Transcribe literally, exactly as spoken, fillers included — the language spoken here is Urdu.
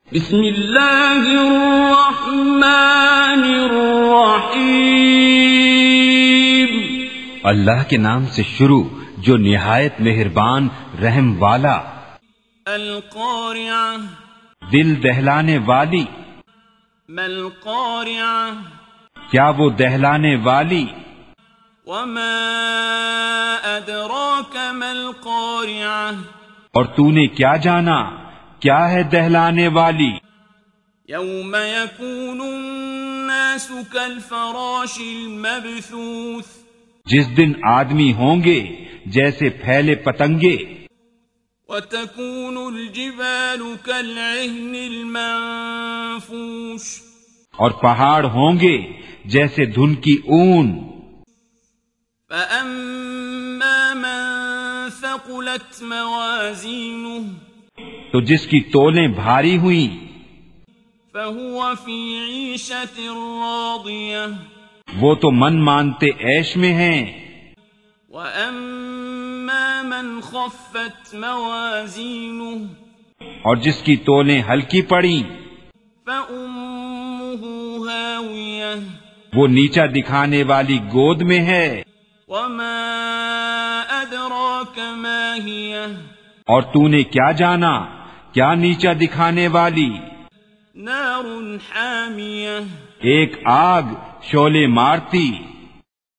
بسم اللہ الرحمن الرحیم، اللہ کے نام سے شروع جو نہایت مہربان رحم والا۔ القارعہ، دل دہلانے والی۔ ما القارعہ، کیا وہ دہلانے والی؟ وما ادراک ما القارعہ، اور تو نے کیا جانا کیا ہے دہلانے والی؟ یوم یکون الناس کالفراش المبثوث، جس دن آدمی ہوں گے جیسے پھیلے پتنگے، وتکون الجبال کالعہن المنفوش، اور پہاڑ ہوں گے جیسے دھن کی اون۔ فأما من ثقلت موازینہ، تو جس کی تولیں بھاری ہوئیں فهو فی عیشۃ راضیہ، وہ تو من مانتے عیش میں ہیں۔ وَأَمَّا مَنْ خَفَّتْ مَوَازِينُهُ، اور جس کی تولیں ہلکی پڑیں فَأُمُّهُ هَاوِيَةٌ، وہ نیچا دکھانے والی گود میں ہے۔ وَمَا أَدْرَاكَ مَا هِيَهْ، اور تو نے کیا جانا کیا نیچا دکھانے والی؟ نَارٌ حَامِيَةٌ، ایک آگ شعلے مارتی۔